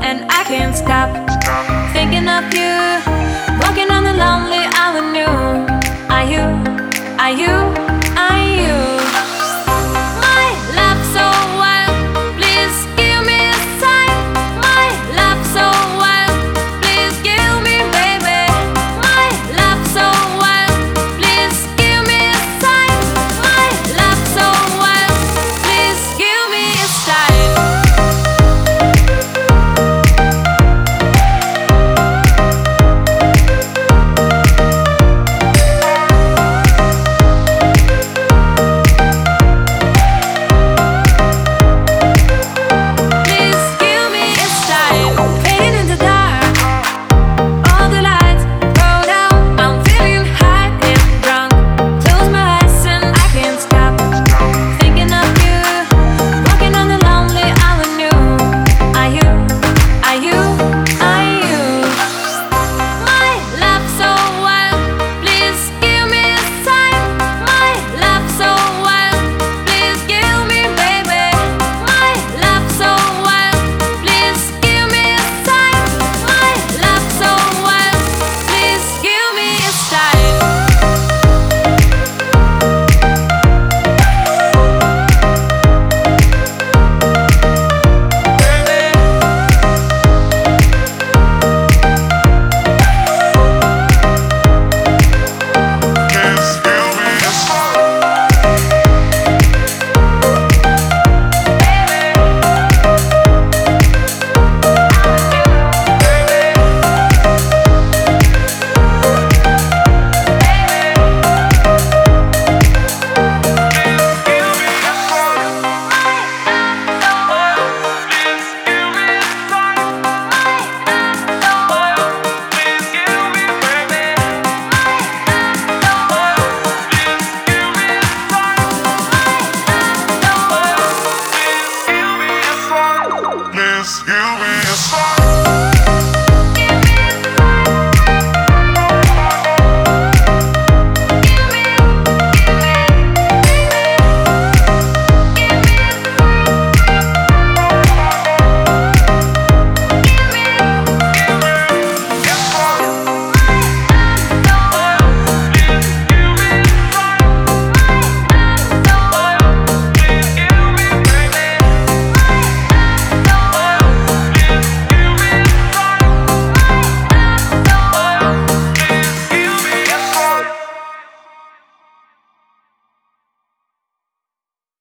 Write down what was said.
and I can't stop thinking of you, walking on the lonely avenue. Are you, are you, are you my love so wild? Please give me a sign. My love so wild, please give me, baby. My love so wild, please give me a sign. My love so wild, please give me a sign. Please give me a